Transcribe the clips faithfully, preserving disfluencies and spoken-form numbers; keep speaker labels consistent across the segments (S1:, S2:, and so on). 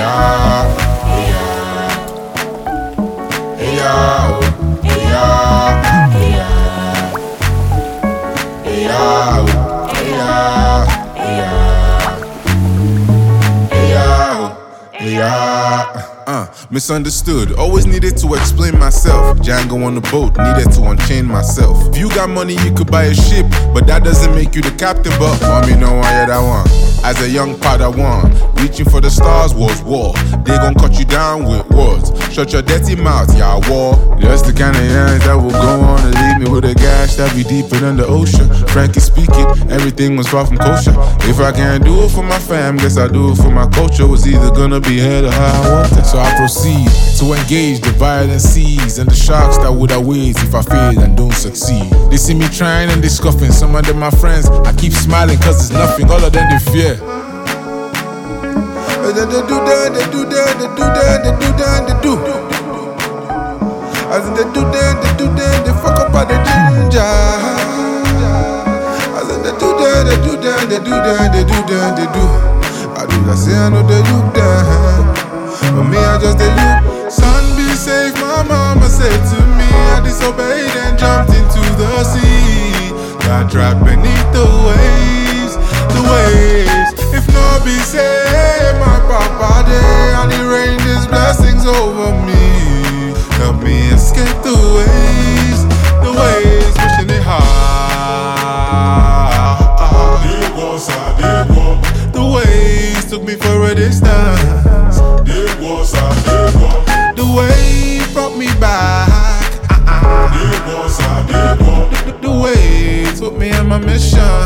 S1: yeah, yeah, yeah, yeah, yeah, yeah. Uh, misunderstood, always needed to explain myself. Django on the boat, needed to unchain myself. If you got money, you could buy a ship, but that doesn't make you the captain. But mommy, no one yet I want. As a young Padawan, reaching for the stars was war. They gon' cut you down with words. Shut your dirty mouth, y'all war. Just the kind of youngs that will go on and leave me with a gash that be deeper than the ocean. Frankly speaking, everything was far from kosher. If I can't do it for my fam, guess I do it for my culture. Was either gonna be hell or high water. So I proceed to engage the violent seas and the sharks that would await if I fail and don't succeed. They see me trying and they scoffing. Some of them my friends, I keep smiling cause it's nothing. All of them they fear.
S2: They do that, they do that, they do that, they do that, they do. As in they do that, they do that, they fuck up all the ginger. As in they do that, they do that, they do that, they do that, they do. I do that, say I know they look that, but me I just they look. Son be safe, my mama said to me. I disobeyed and jumped into the sea. Got trapped beneath the waves, the waves. If not be safe, my papa day, and he rained his blessings over me. Help me escape the waves, the waves, pushing it hard. The waves took me for a distance. The wave brought me back. The, the waves put me on my mission.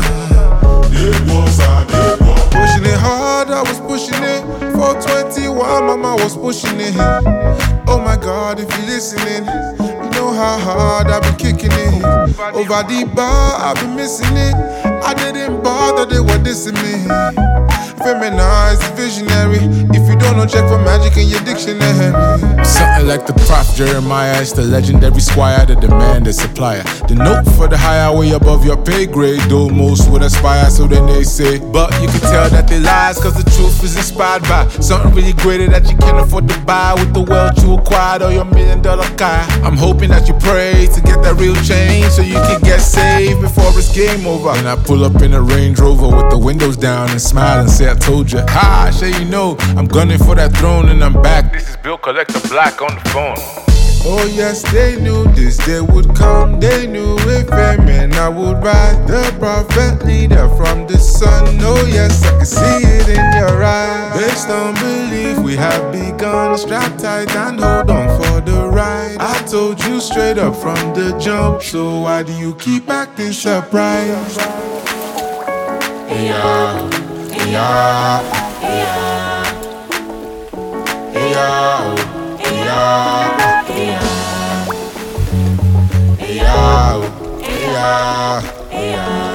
S2: Pushing it hard, I was pushing it. four twenty-one, mama was pushing it. Oh my God, if you're listening, you know how hard I've been kicking it. Over the bar, I've been missing it. I didn't bother, they were dissing me. Feminized, visionary. If you don't know, check for magic in your dictionary.
S3: Something like the Prophet Jeremiah. It's the legendary squire, the demand, the supplier. The note for the higher way above your pay grade. Though most would aspire, so then they say. But you can tell that they lies, cause the truth is inspired by something really greater that you can't afford to buy with the wealth you acquired or your million dollar car. I'm hoping that you pray to get that real change so you can get saved before it's game over. And I pull up in a Range Rover with the windows down and smile and say I told you. Ha, sure you know I'm gunning for that throne and I'm back. This is Bill Collector Black on the phone.
S2: Oh yes, they knew this day would come. They knew if amen I would ride. The prophet leader from the sun. Oh yes, I can see it in your eyes. Based on belief we have begun. Strap tight and hold on for the ride. I told you straight up from the jump. So why do you keep acting surprised?
S1: Yeah, yeah, yeah, yeah, yeah, yeah, yeah.